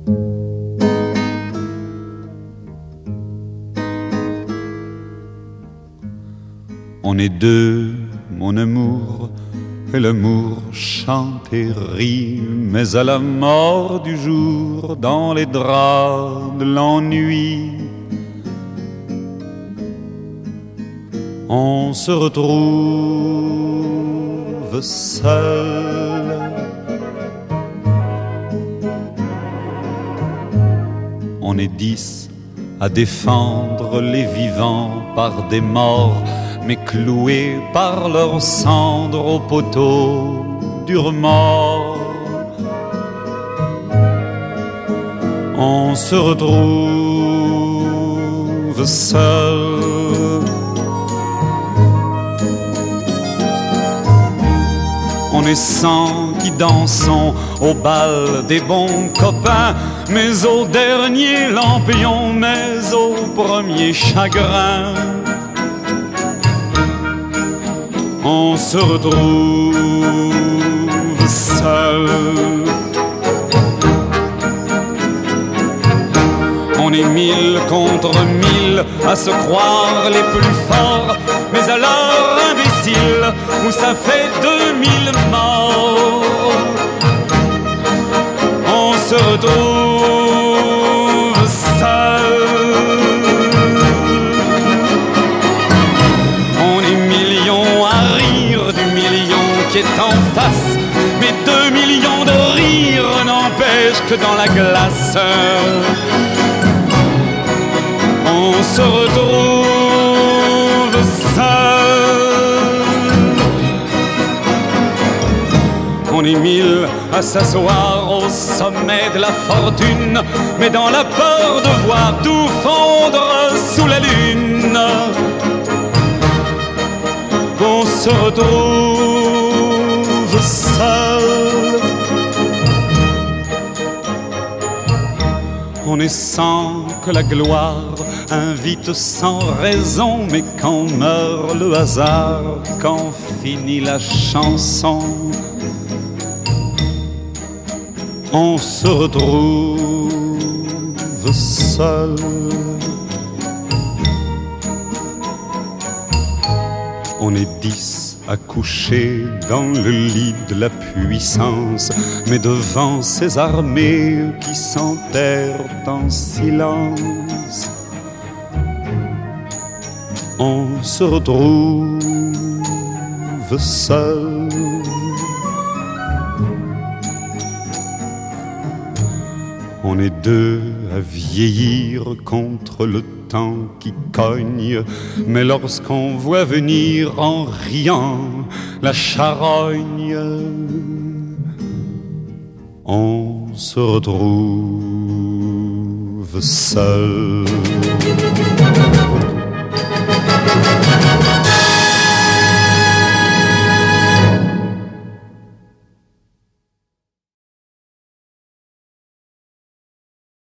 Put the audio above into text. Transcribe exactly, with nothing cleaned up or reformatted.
On est deux, mon amour, et l'amour chante et rit, mais à la mort du jour, dans les draps de l'ennui, on se retrouve seul. On est dix à défendre les vivants par des morts, mais cloués par leurs cendres au poteau durement. On se retrouve seul. On est cent qui dansons au bal des bons copains, mais au dernier lampion, mais au premier chagrin, on se retrouve seul. On est mille contre mille à se croire les plus forts, mais alors imbécile, où ça fait deux mille morts, on se retrouve seul. On est millions à rire du million qui est en face, mais deux millions de rires n'empêchent que dans la glace, on se retrouve seul. On est mille à s'asseoir au sommet de la fortune, mais dans la peur de voir tout fondre sous la lune, on se retrouve seul. On est sans que la gloire invite sans raison, mais quand meurt le hasard, quand finit la chanson, on se retrouve seul. On est dix à coucher dans le lit de la puissance, mais devant ces armées qui s'enterrent en silence, on se retrouve seul. On est deux à vieillir contre le temps qui cogne, mais lorsqu'on voit venir en riant la charogne, on se retrouve seul.